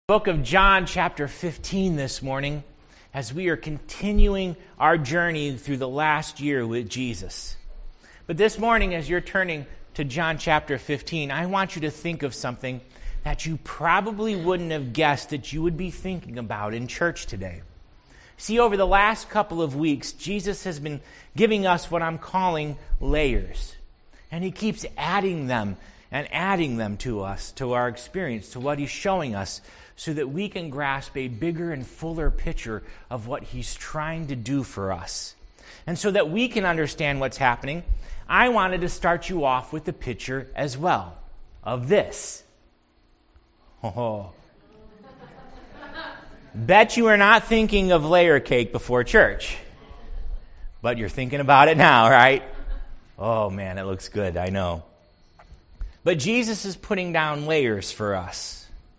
Book of John chapter 15 this morning as we are continuing our journey through the last year with Jesus. But this morning as you're turning to John chapter 15, I want you to think of something that you probably wouldn't have guessed that you would be thinking about in church today. See, over the last couple of weeks, Jesus has been giving us what I'm calling layers. And he keeps adding them to us, to our experience, to what he's showing us, so that we can grasp a bigger and fuller picture of what he's trying to do for us. And so that we can understand what's happening, I wanted to start you off with the picture as well of this. Oh. Bet you are not thinking of layer cake before church. But you're thinking about it now, right? Oh man, it looks good, I know. But Jesus is putting down layers for us.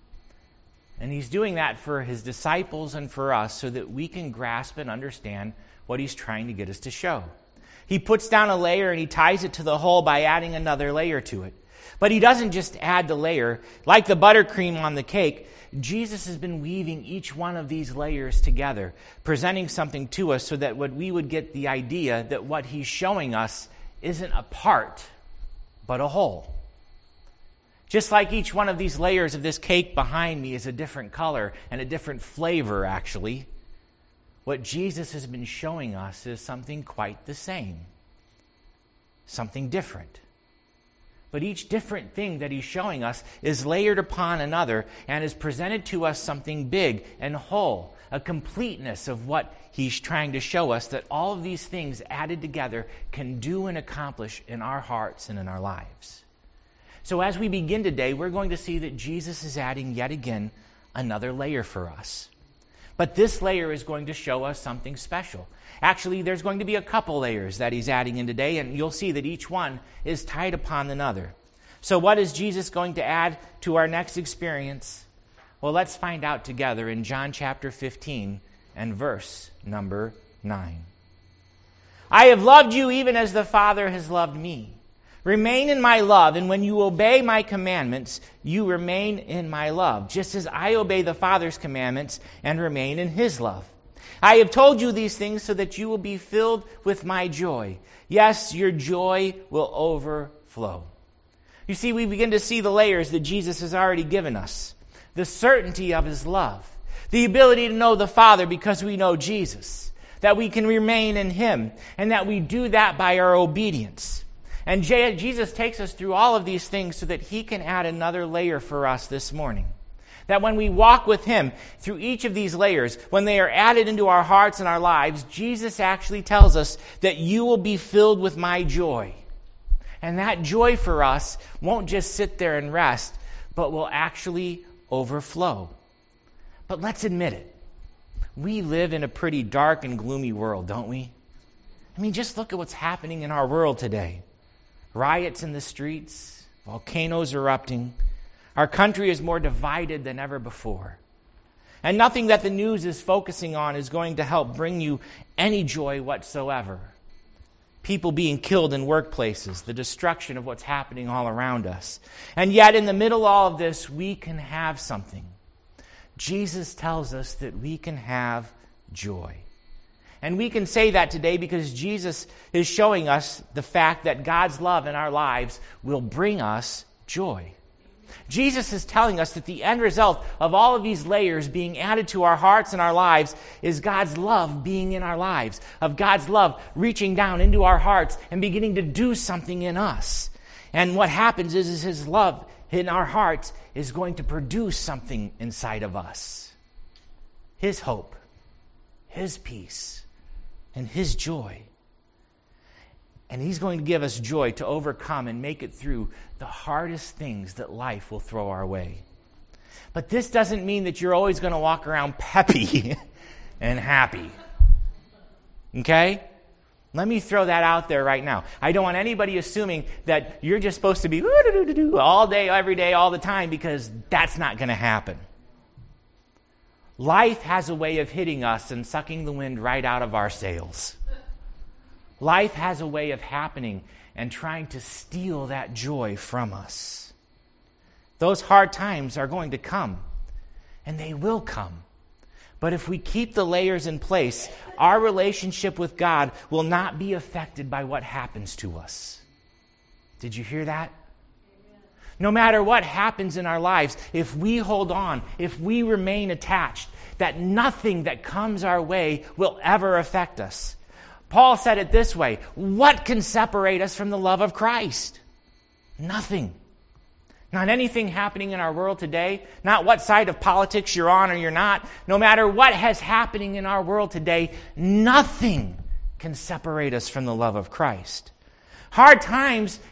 And he's doing that for his disciples and for us so that we can grasp and understand what he's trying to get us to show. He puts down a layer and he ties it to the whole by adding another layer to it. But he doesn't just add the layer. Like the buttercream on the cake, Jesus has been weaving each one of these layers together, presenting something to us so that we would get the idea that what he's showing us isn't a part, but a whole. Just like each one of these layers of this cake behind me is a different color and a different flavor, actually, what Jesus has been showing us is something quite the same, something different. But each different thing that he's showing us is layered upon another and is presented to us something big and whole, a completeness of what he's trying to show us that all of these things added together can do and accomplish in our hearts and in our lives. So as we begin today, we're going to see that Jesus is adding yet again another layer for us. But this layer is going to show us something special. Actually, there's going to be a couple layers that he's adding in today, and you'll see that each one is tied upon another. So what is Jesus going to add to our next experience? Well, let's find out together in John chapter 15 and verse number 9. I have loved you even as the Father has loved me. Remain in my love, and when you obey my commandments, you remain in my love, just as I obey the Father's commandments and remain in his love. I have told you these things so that you will be filled with my joy. Yes, your joy will overflow. You see, we begin to see the layers that Jesus has already given us. The certainty of his love. The ability to know the Father because we know Jesus. That we can remain in him. And that we do that by our obedience. And Jesus takes us through all of these things so that he can add another layer for us this morning. That when we walk with him through each of these layers, when they are added into our hearts and our lives, Jesus actually tells us that you will be filled with my joy. And that joy for us won't just sit there and rest, but will actually overflow. But let's admit it. We live in a pretty dark and gloomy world, don't we? I mean, just look at what's happening in our world today. Riots in the streets, volcanoes erupting. Our country is more divided than ever before. And nothing that the news is focusing on is going to help bring you any joy whatsoever. People being killed in workplaces, the destruction of what's happening all around us. And yet in the middle of all of this, we can have something. Jesus tells us that we can have joy. And we can say that today because Jesus is showing us the fact that God's love in our lives will bring us joy. Jesus is telling us that the end result of all of these layers being added to our hearts and our lives is God's love being in our lives, of God's love reaching down into our hearts and beginning to do something in us. And what happens is his love in our hearts is going to produce something inside of us. His hope, his peace, and his joy. And he's going to give us joy to overcome and make it through the hardest things that life will throw our way. But this doesn't mean that you're always going to walk around peppy and happy. Okay? Let me throw that out there right now. I don't want anybody assuming that you're just supposed to be all day, every day, all the time, because that's not going to happen. Life has a way of hitting us and sucking the wind right out of our sails. Life has a way of happening and trying to steal that joy from us. Those hard times are going to come. and they will come. But if we keep the layers in place, our relationship with God will not be affected by what happens to us. Did you hear that? No matter what happens in our lives, if we hold on, if we remain attached, that nothing that comes our way will ever affect us. Paul said it this way: what can separate us from the love of Christ? Nothing. Not anything happening in our world today, not what side of politics you're on or you're not. No matter what has happening in our world today, nothing can separate us from the love of Christ. Hard times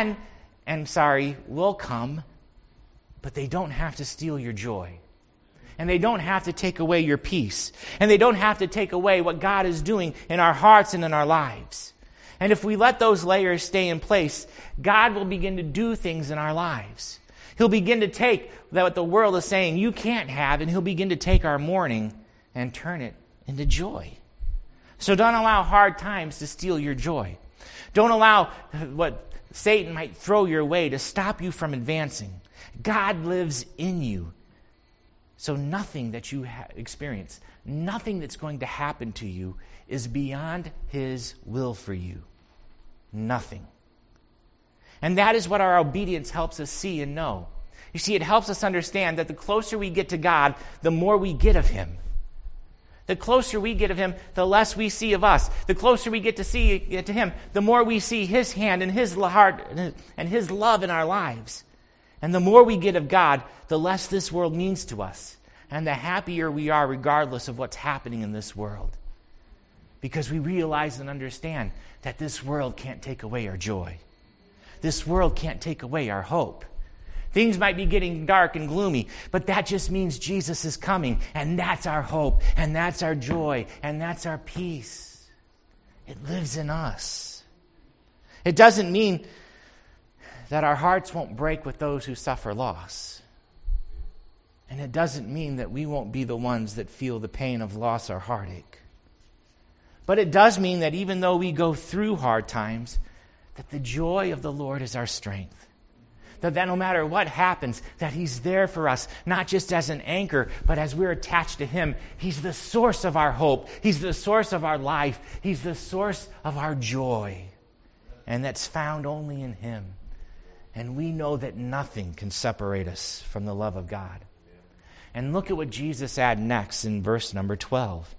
will come, but they don't have to steal your joy. And they don't have to take away your peace. And they don't have to take away what God is doing in our hearts and in our lives. And if we let those layers stay in place, God will begin to do things in our lives. He'll begin to take what the world is saying you can't have, and He'll begin to take our mourning and turn it into joy. So don't allow hard times to steal your joy. Don't allow what Satan might throw your way to stop you from advancing. God lives in you. So nothing that you experience, nothing that's going to happen to you is beyond His will for you. Nothing. And that is what our obedience helps us see and know. You see, it helps us understand that the closer we get to God, the more we get of Him. The closer we get of Him, the less we see of us. The closer we get to Him, the more we see His hand and His heart and His love in our lives. And the more we get of God, the less this world means to us. And the happier we are regardless of what's happening in this world. Because we realize and understand that this world can't take away our joy. This world can't take away our hope. Things might be getting dark and gloomy, but that just means Jesus is coming, and that's our hope, and that's our joy, and that's our peace. It lives in us. It doesn't mean that our hearts won't break with those who suffer loss. And it doesn't mean that we won't be the ones that feel the pain of loss or heartache. But it does mean that even though we go through hard times, that the joy of the Lord is our strength. That no matter what happens, that He's there for us, not just as an anchor, but as we're attached to Him. He's the source of our hope. He's the source of our life. He's the source of our joy. And that's found only in Him. And we know that nothing can separate us from the love of God. And look at what Jesus added next in verse number 12.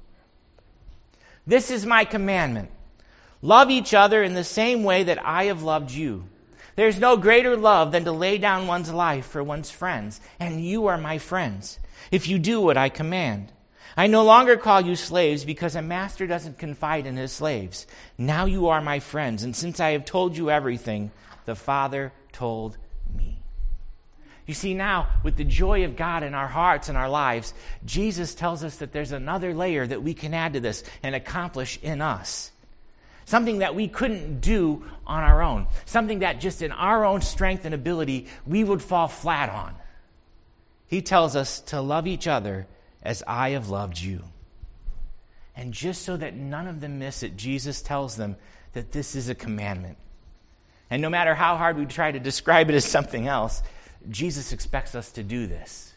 This is my commandment. Love each other in the same way that I have loved you. There's no greater love than to lay down one's life for one's friends, and you are my friends, if you do what I command. I no longer call you slaves because a master doesn't confide in his slaves. Now you are my friends, and since I have told you everything the Father told me. You see, now, with the joy of God in our hearts and our lives, Jesus tells us that there's another layer that we can add to this and accomplish in us. Something that we couldn't do on our own. Something that just in our own strength and ability, we would fall flat on. He tells us to love each other as I have loved you. And just so that none of them miss it, Jesus tells them that this is a commandment. And no matter how hard we try to describe it as something else, Jesus expects us to do this.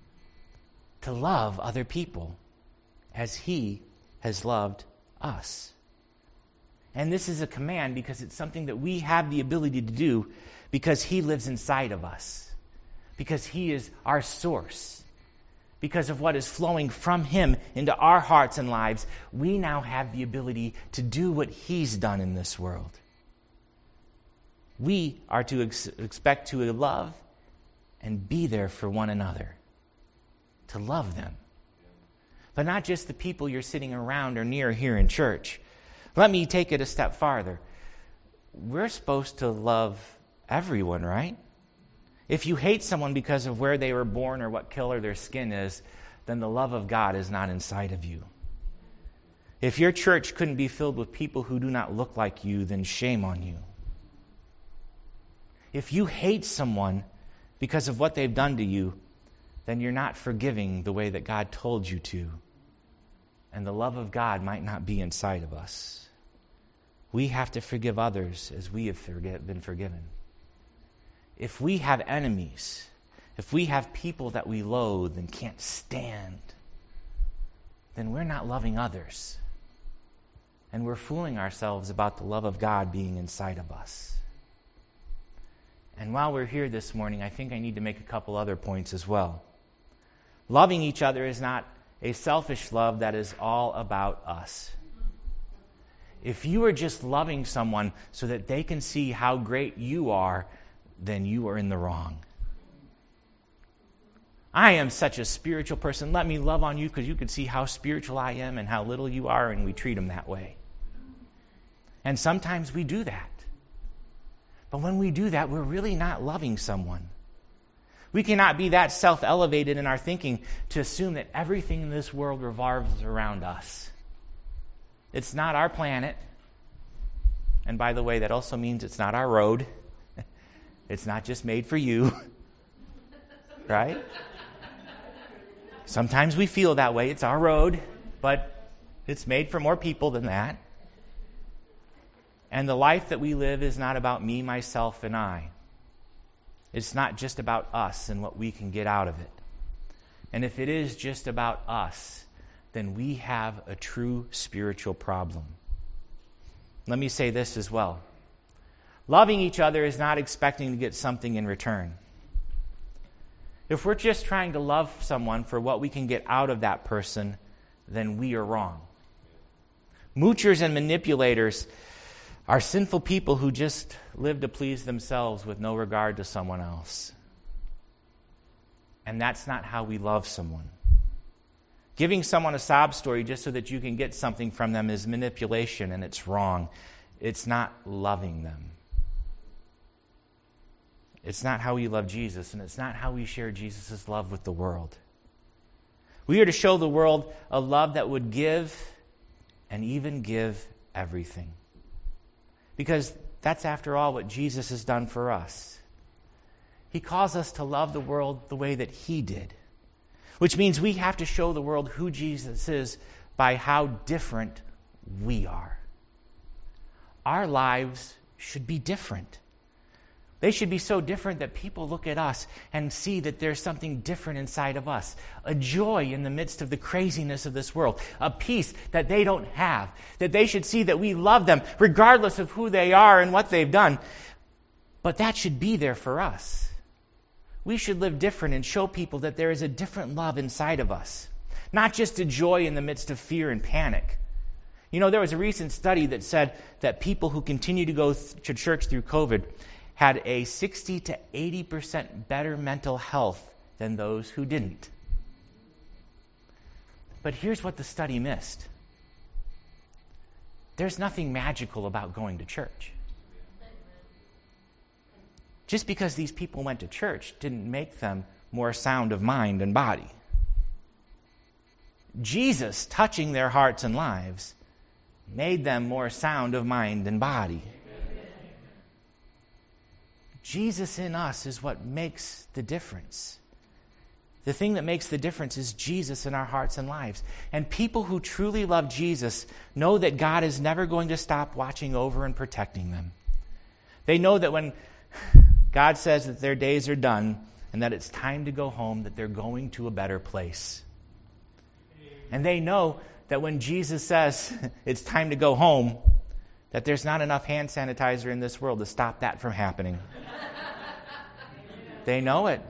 To love other people as He has loved us. And this is a command because it's something that we have the ability to do because He lives inside of us. Because He is our source. Because of what is flowing from Him into our hearts and lives, we now have the ability to do what He's done in this world. We are to expect to love and be there for one another. To love them. But not just the people you're sitting around or near here in church. Let me take it a step farther. We're supposed to love everyone, right? If you hate someone because of where they were born or what color their skin is, then the love of God is not inside of you. If your church couldn't be filled with people who do not look like you, then shame on you. If you hate someone because of what they've done to you, then you're not forgiving the way that God told you to. And the love of God might not be inside of us. We have to forgive others as we have been forgiven. If we have enemies, if we have people that we loathe and can't stand, then we're not loving others. And we're fooling ourselves about the love of God being inside of us. And while we're here this morning, I think I need to make a couple other points as well. Loving each other is not a selfish love that is all about us. If you are just loving someone so that they can see how great you are, then you are in the wrong. I am such a spiritual person. Let me love on you because you can see how spiritual I am and how little you are, and we treat them that way. And sometimes we do that. But when we do that, we're really not loving someone. We cannot be that self-elevated in our thinking to assume that everything in this world revolves around us. It's not our planet. And by the way, that also means it's not our road. It's not just made for you. Right? Sometimes we feel that way. It's our road, but it's made for more people than that. And the life that we live is not about me, myself, and I. It's not just about us and what we can get out of it. And if it is just about us, then we have a true spiritual problem. Let me say this as well. Loving each other is not expecting to get something in return. If we're just trying to love someone for what we can get out of that person, then we are wrong. Moochers and manipulators are sinful people who just live to please themselves with no regard to someone else. And that's not how we love someone. Giving someone a sob story just so that you can get something from them is manipulation, and it's wrong. It's not loving them. It's not how we love Jesus, and it's not how we share Jesus' love with the world. We are to show the world a love that would give and even give everything. Because that's, after all, what Jesus has done for us. He calls us to love the world the way that He did, which means we have to show the world who Jesus is by how different we are. Our lives should be different. They should be so different that people look at us and see that there's something different inside of us. A joy in the midst of the craziness of this world. A peace that they don't have. That they should see that we love them regardless of who they are and what they've done. But that should be there for us. We should live different and show people that there is a different love inside of us. Not just a joy in the midst of fear and panic. You know, there was a recent study that said that people who continue to go to church through COVID had a 60 to 80% better mental health than those who didn't. But here's what the study missed. There's nothing magical about going to church. Just because these people went to church didn't make them more sound of mind and body. Jesus touching their hearts and lives made them more sound of mind and body. Jesus in us is what makes the difference. The thing that makes the difference is Jesus in our hearts and lives. And people who truly love Jesus know that God is never going to stop watching over and protecting them. They know that when God says that their days are done and that it's time to go home, that they're going to a better place. And they know that when Jesus says it's time to go home, that there's not enough hand sanitizer in this world to stop that from happening. They know it.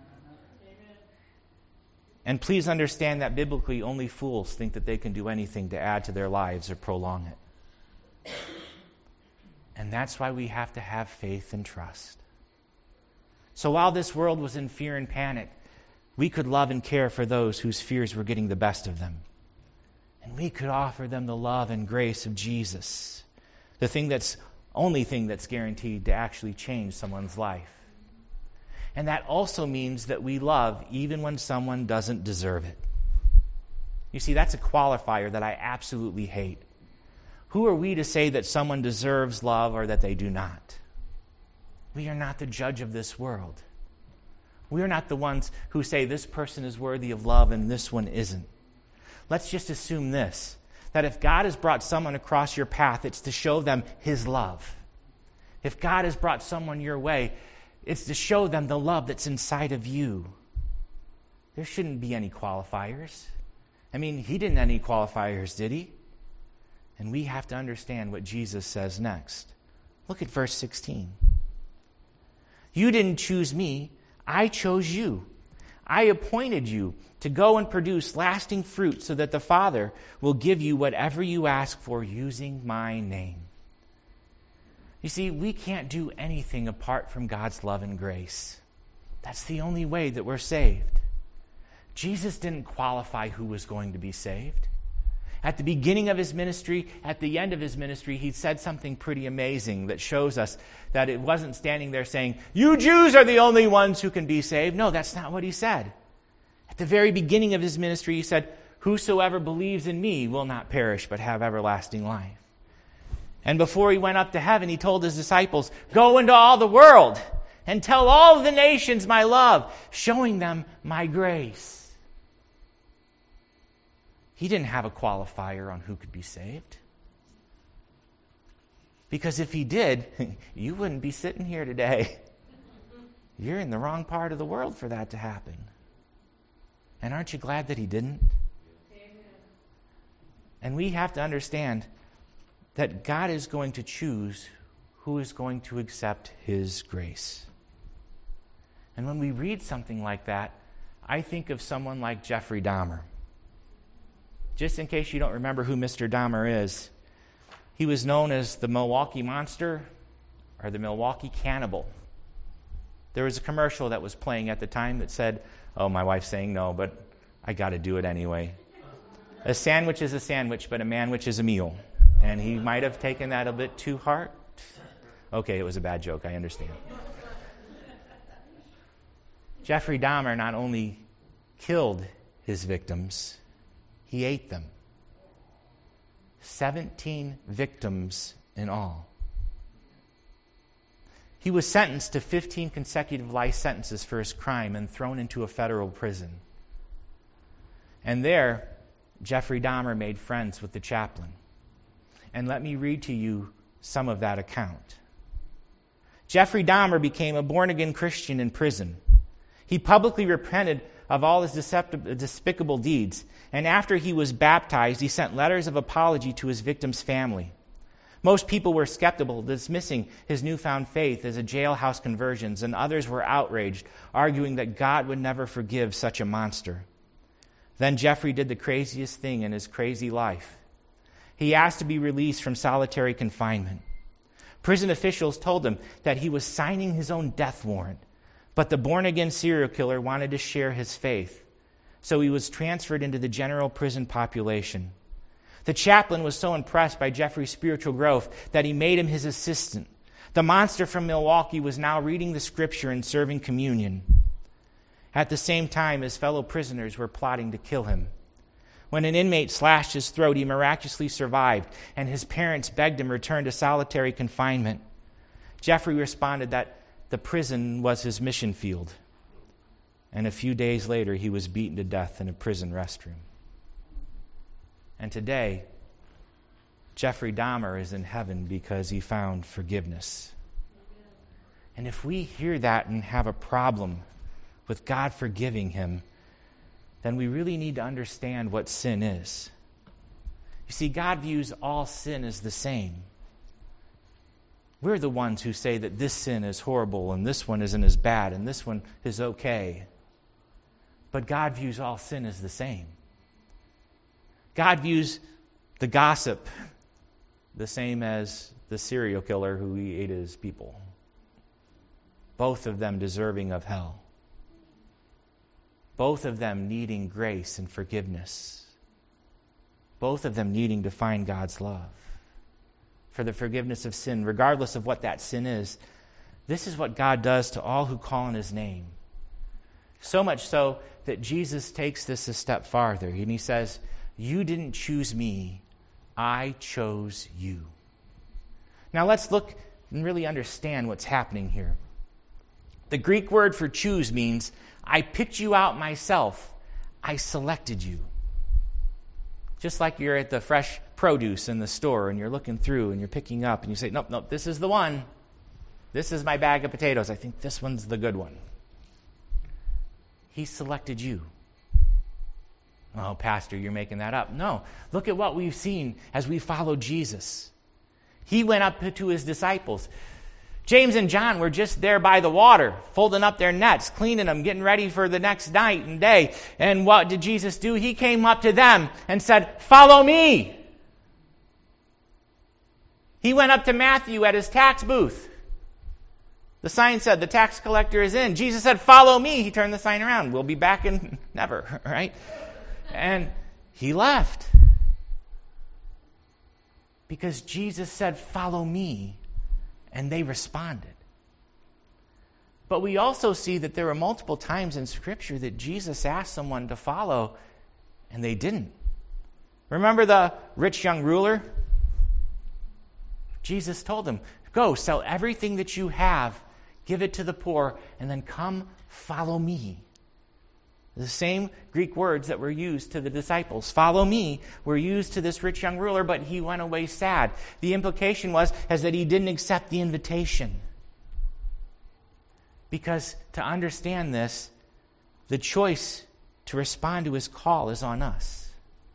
And please understand that biblically, only fools think that they can do anything to add to their lives or prolong it. And that's why we have to have faith and trust. So while this world was in fear and panic, we could love and care for those whose fears were getting the best of them. And we could offer them the love and grace of Jesus. The only thing that's guaranteed to actually change someone's life. And that also means that we love even when someone doesn't deserve it. You see, that's a qualifier that I absolutely hate. Who are we to say that someone deserves love or that they do not? We are not the judge of this world. We are not the ones who say this person is worthy of love and this one isn't. Let's just assume this, that if God has brought someone across your path, it's to show them His love. If God has brought someone your way, It's to show them the love that's inside of you. There shouldn't be any qualifiers. I mean, he didn't have any qualifiers, did he? And we have to understand what Jesus says next. Look at verse 16. You didn't choose me, I chose you. I appointed you to go and produce lasting fruit so that the Father will give you whatever you ask for using my name. You see, we can't do anything apart from God's love and grace. That's the only way that we're saved. Jesus didn't qualify who was going to be saved. At the beginning of his ministry, at the end of his ministry, he said something pretty amazing that shows us that it wasn't standing there saying, you Jews are the only ones who can be saved. No, that's not what he said. At the very beginning of his ministry, he said, whosoever believes in me will not perish but have everlasting life. And before he went up to heaven, he told his disciples, go into all the world and tell all the nations my love, showing them my grace. He didn't have a qualifier on who could be saved. Because if he did, you wouldn't be sitting here today. You're in the wrong part of the world for that to happen. And aren't you glad that he didn't? Amen. And we have to understand that God is going to choose who is going to accept his grace. And when we read something like that, I think of someone like Jeffrey Dahmer. Just in case you don't remember who Mr. Dahmer is, he was known as the Milwaukee Monster or the Milwaukee Cannibal. There was a commercial that was playing at the time that said, oh, my wife's saying no, but I got to do it anyway. A sandwich is a sandwich, but a manwich is a meal. And he might have taken that a bit too hard. Okay, it was a bad joke, I understand. Jeffrey Dahmer not only killed his victims, he ate them. 17 victims in all. He was sentenced to 15 consecutive life sentences for his crime and thrown into a federal prison. And there, Jeffrey Dahmer made friends with the chaplain. And let me read to you some of that account. Jeffrey Dahmer became a born-again Christian in prison. He publicly repented of all his despicable deeds, and after he was baptized, he sent letters of apology to his victim's family. Most people were skeptical, dismissing his newfound faith as a jailhouse conversion, and others were outraged, arguing that God would never forgive such a monster. Then Jeffrey did the craziest thing in his crazy life. He asked to be released from solitary confinement. Prison officials told him that he was signing his own death warrant, but the born-again serial killer wanted to share his faith, so he was transferred into the general prison population. The chaplain was so impressed by Jeffrey's spiritual growth that he made him his assistant. The monster from Milwaukee was now reading the scripture and serving communion. At the same time, his fellow prisoners were plotting to kill him. When an inmate slashed his throat, he miraculously survived, and his parents begged him to return to solitary confinement. Jeffrey responded that the prison was his mission field. And a few days later, he was beaten to death in a prison restroom. And today, Jeffrey Dahmer is in heaven because he found forgiveness. And if we hear that and have a problem with God forgiving him, then we really need to understand what sin is. You see, God views all sin as the same. We're the ones who say that this sin is horrible and this one isn't as bad and this one is okay. But God views all sin as the same. God views the gossip the same as the serial killer who he ate his people. Both of them deserving of hell. Both of them needing grace and forgiveness. Both of them needing to find God's love for the forgiveness of sin, regardless of what that sin is. This is what God does to all who call on his name. So much so that Jesus takes this a step farther, and he says, you didn't choose me, I chose you. Now let's look and really understand what's happening here. The Greek word for choose means, I picked you out myself, I selected you. Just like you're at the fresh produce in the store and you're looking through and you're picking up and you say, nope, this is the one. This is my bag of potatoes. I think this one's the good one. He selected you. Oh, Pastor, you're making that up. No. Look at what we've seen as we follow Jesus. He went up to his disciples. James and John were just there by the water, folding up their nets, cleaning them, getting ready for the next night and day. And what did Jesus do? He came up to them and said, "Follow me." He went up to Matthew at his tax booth. The sign said, "The tax collector is in." Jesus said, "Follow me." He turned the sign around. "We'll be back in never," right? And he left. Because Jesus said, "Follow me." And they responded. But we also see that there were multiple times in Scripture that Jesus asked someone to follow, and they didn't. Remember the rich young ruler? Jesus told him, "Go, sell everything that you have, give it to the poor, and then come follow me." The same Greek words that were used to the disciples, "Follow me," were used to this rich young ruler, but he went away sad. The implication was that he didn't accept the invitation. Because to understand this, the choice to respond to his call is on us.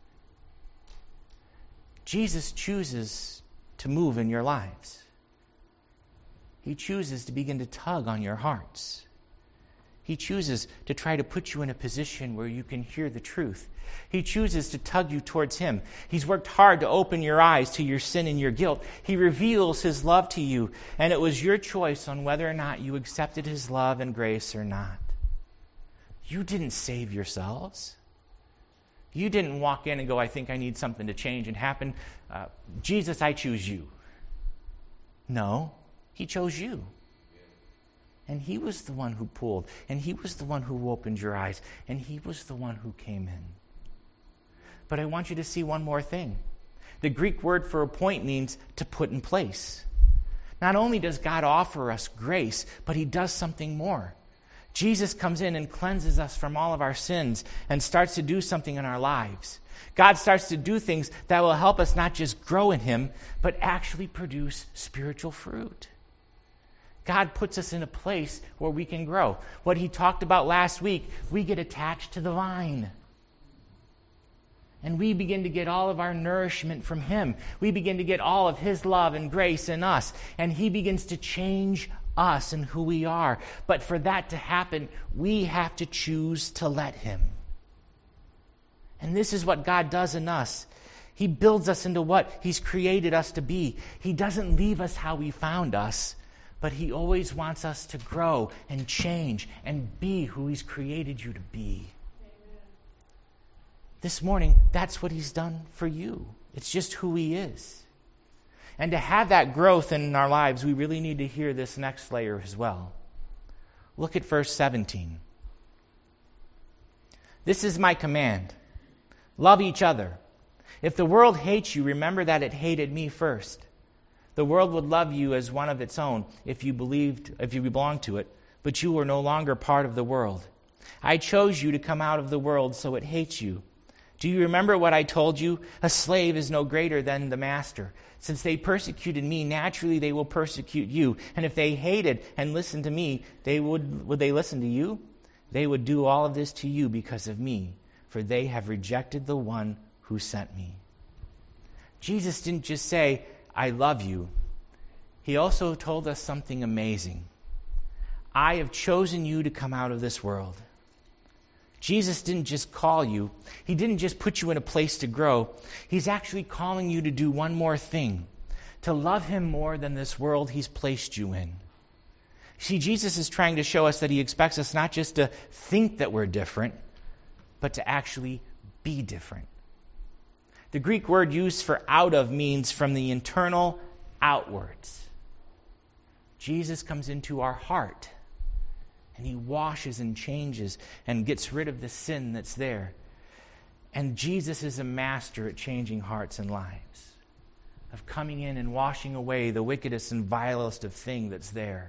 Jesus chooses to move in your lives. He chooses to begin to tug on your hearts. He chooses to try to put you in a position where you can hear the truth. He chooses to tug you towards him. He's worked hard to open your eyes to your sin and your guilt. He reveals his love to you, and it was your choice on whether or not you accepted his love and grace or not. You didn't save yourselves. You didn't walk in and go, "I think I need something to change and happen. Jesus, I choose you." No, he chose you. And he was the one who pulled, and he was the one who opened your eyes, and he was the one who came in. But I want you to see one more thing. The Greek word for appoint means to put in place. Not only does God offer us grace, but he does something more. Jesus comes in and cleanses us from all of our sins and starts to do something in our lives. God starts to do things that will help us not just grow in him, but actually produce spiritual fruit. God puts us in a place where we can grow. What he talked about last week, we get attached to the vine. And we begin to get all of our nourishment from him. We begin to get all of his love and grace in us. And he begins to change us and who we are. But for that to happen, we have to choose to let him. And this is what God does in us. He builds us into what he's created us to be. He doesn't leave us how he found us, but he always wants us to grow and change and be who he's created you to be. Amen. This morning, that's what he's done for you. It's just who he is. And to have that growth in our lives, we really need to hear this next layer as well. Look at verse 17. "This is my command. Love each other. If the world hates you, remember that it hated me first. The world would love you as one of its own if you belonged to it, but you are no longer part of the world. I chose you to come out of the world, so it hates you. Do you remember what I told you? A slave is no greater than the master. Since they persecuted me, naturally they will persecute you. And if they hated and listened to me, would they listen to you? They would do all of this to you because of me, for they have rejected the one who sent me." Jesus didn't just say, "I love you." He also told us something amazing. "I have chosen you to come out of this world." Jesus didn't just call you. He didn't just put you in a place to grow. He's actually calling you to do one more thing, to love him more than this world he's placed you in. See, Jesus is trying to show us that he expects us not just to think that we're different, but to actually be different. The Greek word used for out of means from the internal outwards. Jesus comes into our heart, and he washes and changes and gets rid of the sin that's there. And Jesus is a master at changing hearts and lives, of coming in and washing away the wickedest and vilest of thing that's there.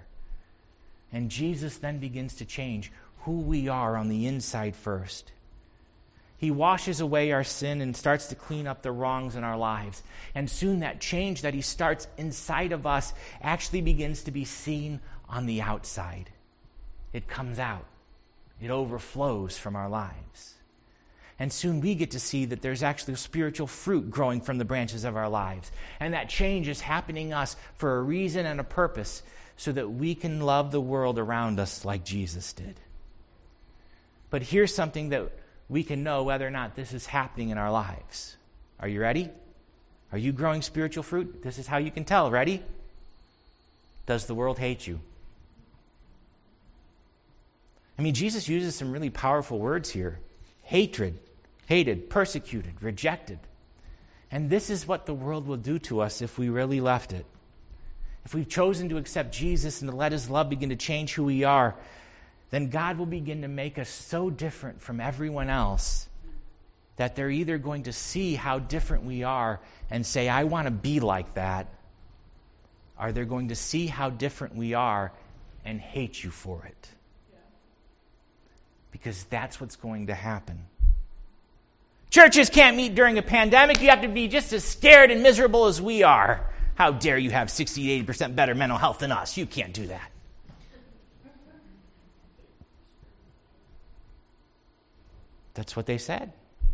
And Jesus then begins to change who we are on the inside first. He washes away our sin and starts to clean up the wrongs in our lives. And soon that change that he starts inside of us actually begins to be seen on the outside. It comes out. It overflows from our lives. And soon we get to see that there's actually spiritual fruit growing from the branches of our lives. And that change is happening us for a reason and a purpose so that we can love the world around us like Jesus did. But here's something that we can know whether or not this is happening in our lives. Are you ready? Are you growing spiritual fruit? This is how you can tell. Ready? Does the world hate you? I mean, Jesus uses some really powerful words here. Hatred, hated, persecuted, rejected. And this is what the world will do to us if we really left it. If we've chosen to accept Jesus and to let his love begin to change who we are, then God will begin to make us so different from everyone else that they're either going to see how different we are and say, I want to be like that, or they're going to see how different we are and hate you for it. Because that's what's going to happen. Churches can't meet during a pandemic. You have to be just as scared and miserable as we are. How dare you have 60 to 80% better mental health than us? You can't do that. That's what they said.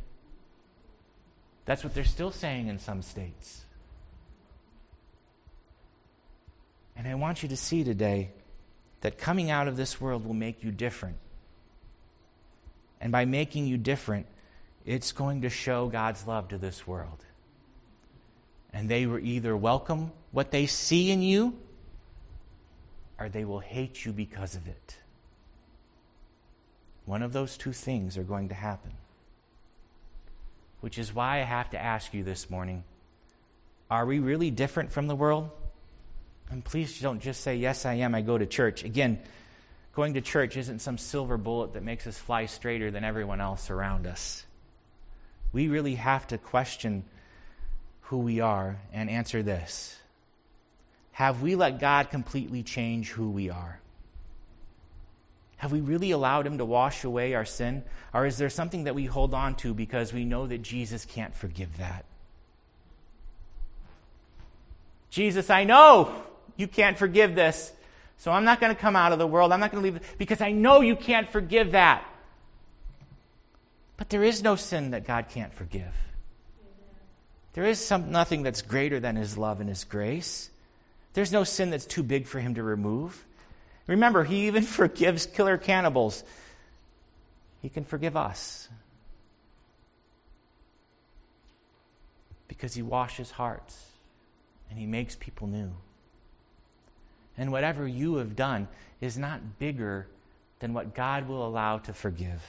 That's what they're still saying in some states. And I want you to see today that coming out of this world will make you different. And by making you different, it's going to show God's love to this world. And they will either welcome what they see in you, or they will hate you because of it. One of those two things are going to happen. Which is why I have to ask you this morning, are we really different from the world? And please don't just say, yes, I am, I go to church. Again, going to church isn't some silver bullet that makes us fly straighter than everyone else around us. We really have to question who we are and answer this. Have we let God completely change who we are? Have we really allowed him to wash away our sin? Or is there something that we hold on to because we know that Jesus can't forgive that? Jesus, I know you can't forgive this, so I'm not going to come out of the world. I'm not going to leave because I know you can't forgive that. But there is no sin that God can't forgive. There is nothing that's greater than his love and his grace. There's no sin that's too big for him to remove. Remember, he even forgives killer cannibals. He can forgive us. Because he washes hearts and he makes people new. And whatever you have done is not bigger than what God will allow to forgive.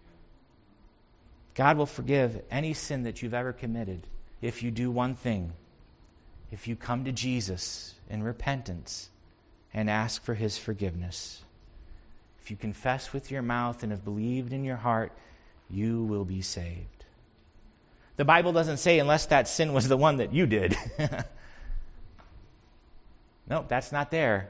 God will forgive any sin that you've ever committed if you do one thing. If you come to Jesus in repentance and ask for his forgiveness. If you confess with your mouth and have believed in your heart, you will be saved. The Bible doesn't say unless that sin was the one that you did. Nope, that's not there.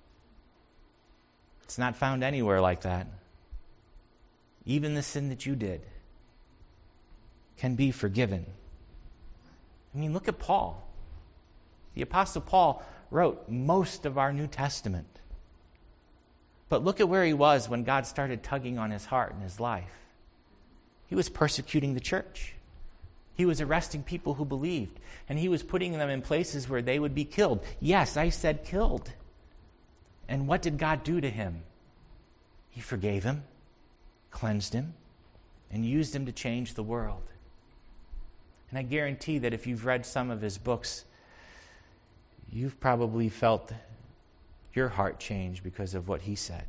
It's not found anywhere like that. Even the sin that you did can be forgiven. I mean, look at Paul. The Apostle Paul wrote most of our New Testament. But look at where he was when God started tugging on his heart and his life. He was persecuting the church. He was arresting people who believed. And he was putting them in places where they would be killed. Yes, I said killed. And what did God do to him? He forgave him, cleansed him, and used him to change the world. And I guarantee that if you've read some of his books, you've probably felt your heart change because of what he said.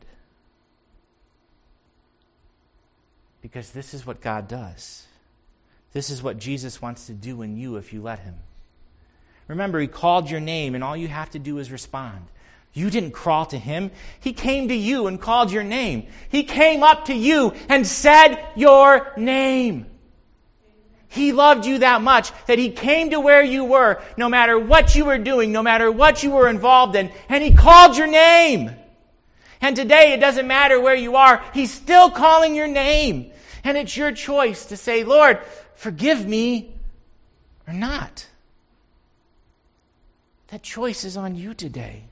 Because this is what God does. This is what Jesus wants to do in you if you let him. Remember, he called your name, and all you have to do is respond. You didn't crawl to him. He came to you and called your name. He came up to you and said your name. He loved you that much that he came to where you were, no matter what you were doing, no matter what you were involved in, and he called your name. And today, it doesn't matter where you are, he's still calling your name. And it's your choice to say, Lord, forgive me or not. That choice is on you today.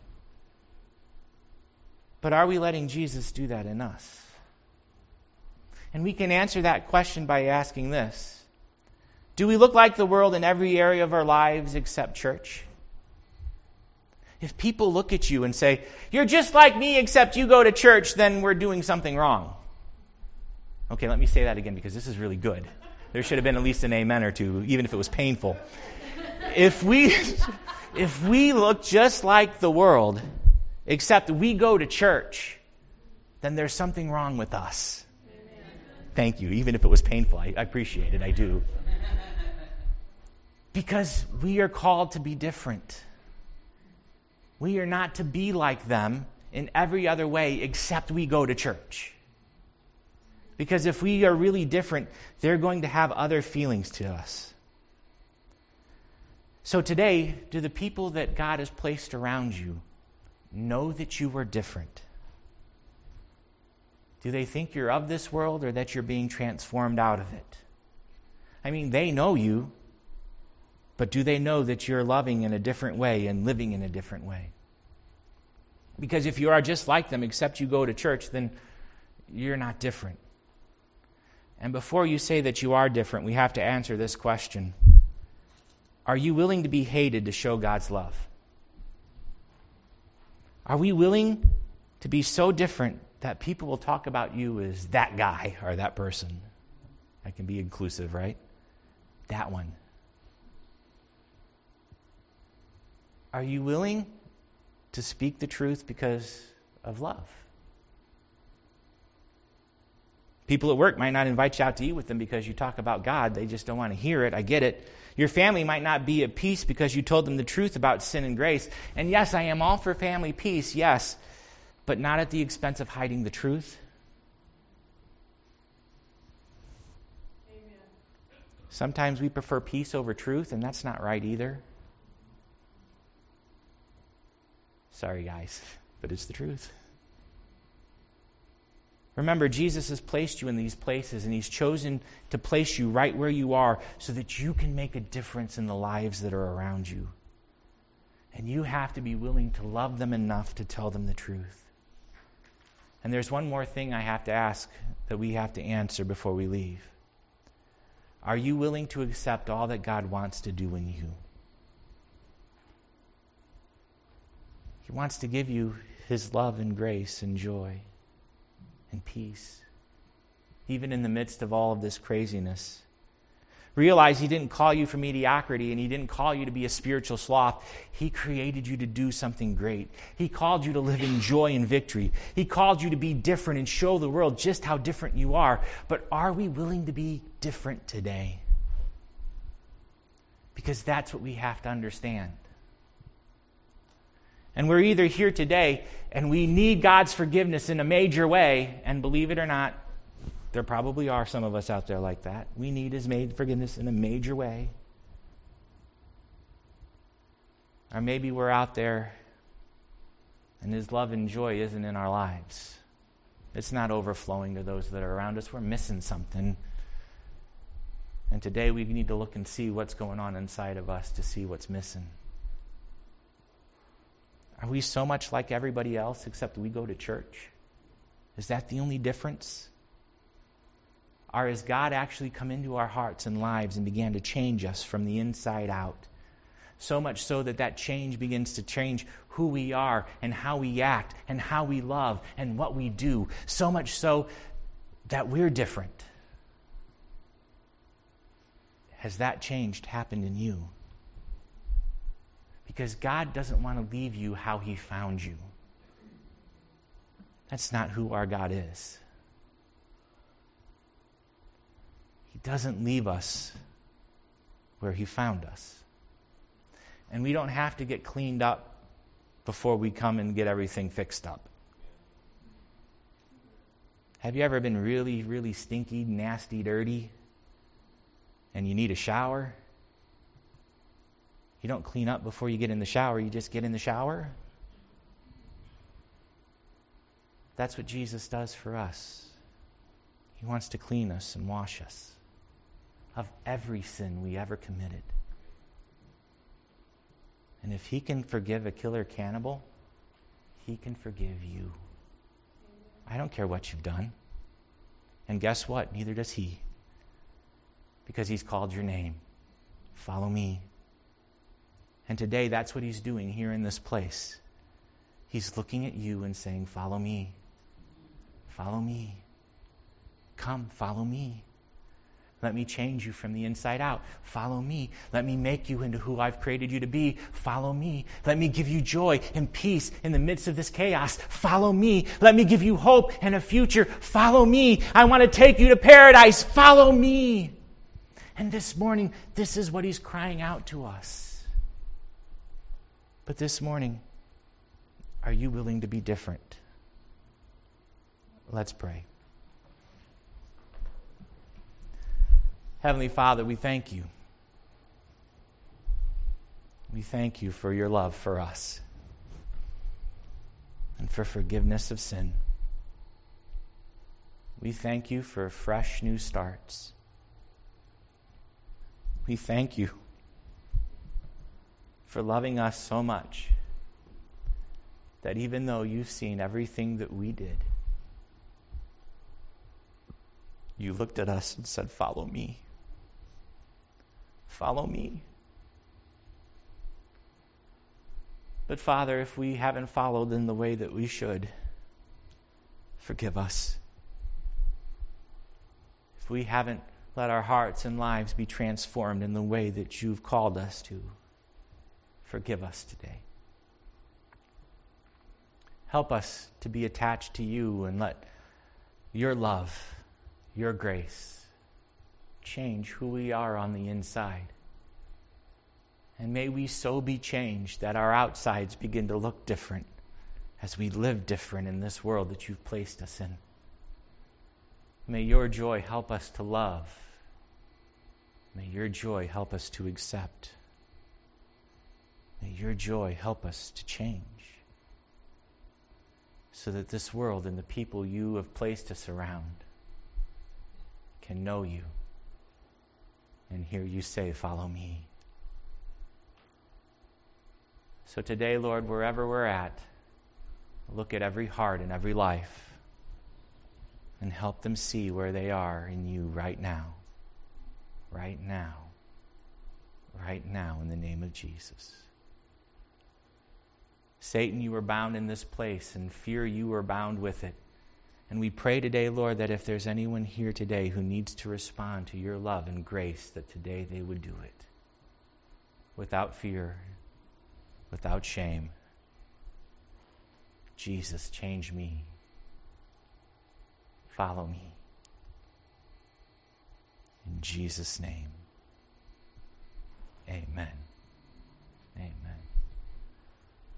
But are we letting Jesus do that in us? And we can answer that question by asking this. Do we look like the world in every area of our lives except church? If people look at you and say, you're just like me except you go to church, then we're doing something wrong. Okay, let me say that again because this is really good. There should have been at least an amen or two, even if it was painful. If we look just like the world, except we go to church, then there's something wrong with us. Thank you. Even if it was painful, I appreciate it. I do. Because we are called to be different. We are not to be like them in every other way except we go to church. Because if we are really different, they're going to have other feelings to us. So today, do the people that God has placed around you know that you are different? Do they think you're of this world or that you're being transformed out of it? I mean, they know you, but do they know that you're loving in a different way and living in a different way? Because if you are just like them, except you go to church, then you're not different. And before you say that you are different, we have to answer this question. Are you willing to be hated to show God's love? Are we willing to be so different that people will talk about you as that guy or that person? I can be inclusive, right? That one. Are you willing to speak the truth because of love? People at work might not invite you out to eat with them because you talk about God. They just don't want to hear it. I get it. Your family might not be at peace because you told them the truth about sin and grace. And yes, I am all for family peace, yes, but not at the expense of hiding the truth. Amen. Sometimes we prefer peace over truth, and that's not right either. Sorry, guys, but it's the truth. Remember, Jesus has placed you in these places, and He's chosen to place you right where you are so that you can make a difference in the lives that are around you. And you have to be willing to love them enough to tell them the truth. And there's one more thing I have to ask that we have to answer before we leave. Are you willing to accept all that God wants to do in you? He wants to give you His love and grace and joy and peace, even in the midst of all of this craziness. Realize He didn't call you for mediocrity, and He didn't call you to be a spiritual sloth. He created you to do something great. He called you to live in joy and victory. He called you to be different and show the world just how different you are. But are we willing to be different today? Because that's what we have to understand. And we're either here today and we need God's forgiveness in a major way, and believe it or not, there probably are some of us out there like that. We need His forgiveness in a major way. Or maybe we're out there and His love and joy isn't in our lives. It's not overflowing to those that are around us. We're missing something. And today we need to look and see what's going on inside of us to see what's missing. Are we so much like everybody else except we go to church? Is that the only difference? Or has God actually come into our hearts and lives and began to change us from the inside out? So much so that change begins to change who we are and how we act and how we love and what we do. So much so that we're different. Has that change happened in you? Because God doesn't want to leave you how He found you. That's not who our God is. He doesn't leave us where He found us. And we don't have to get cleaned up before we come and get everything fixed up. Have you ever been really, really stinky, nasty, dirty, and you need a shower? You don't clean up before you get in the shower. You just get in the shower. That's what Jesus does for us. He wants to clean us and wash us of every sin we ever committed. And if he can forgive a killer cannibal, he can forgive you. I don't care what you've done. And guess what? Neither does he. Because he's called your name. Follow me. And today, that's what he's doing here in this place. He's looking at you and saying, follow me. Follow me. Come, follow me. Let me change you from the inside out. Follow me. Let me make you into who I've created you to be. Follow me. Let me give you joy and peace in the midst of this chaos. Follow me. Let me give you hope and a future. Follow me. I want to take you to paradise. Follow me. And this morning, this is what he's crying out to us. But this morning, are you willing to be different? Let's pray. Heavenly Father, we thank you. We thank you for your love for us and for forgiveness of sin. We thank you for fresh new starts. We thank you for loving us so much that even though you've seen everything that we did, you looked at us and said, follow me. Follow me. But Father, if we haven't followed in the way that we should, forgive us. If we haven't let our hearts and lives be transformed in the way that you've called us to, forgive us today. Help us to be attached to you and let your love, your grace, change who we are on the inside. And may we so be changed that our outsides begin to look different as we live different in this world that you've placed us in. May your joy help us to love. May your joy help us to accept. May your joy help us to change so that this world and the people you have placed us around can know you and hear you say, follow me. So today, Lord, wherever we're at, look at every heart and every life and help them see where they are in you right now. Right now. Right now, in the name of Jesus. Satan, you are bound in this place, and fear, you are bound with it. And we pray today, Lord, that if there's anyone here today who needs to respond to your love and grace, that today they would do it without fear, without shame. Jesus, change me. Follow me. In Jesus' name.